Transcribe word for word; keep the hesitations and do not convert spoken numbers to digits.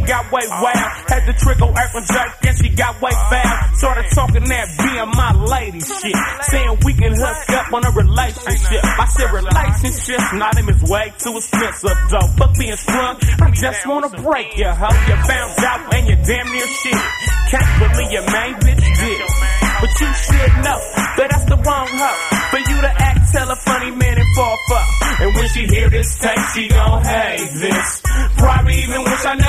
got way wild. Had to trickle earth and jerk, and she got way foul. Started talking that being my lady shit, saying we can hook up on a relationship. I said relationships, not them is way too expensive though. But being sprung, I just wanna break you, hoe. You found out and you damn near shit. Can't believe your main bitch did. But you should know that that's the wrong hoe. For you to act, tell a funny man and fall fuck. And when she hear this tape, she gon' hate this. Probably even wish I never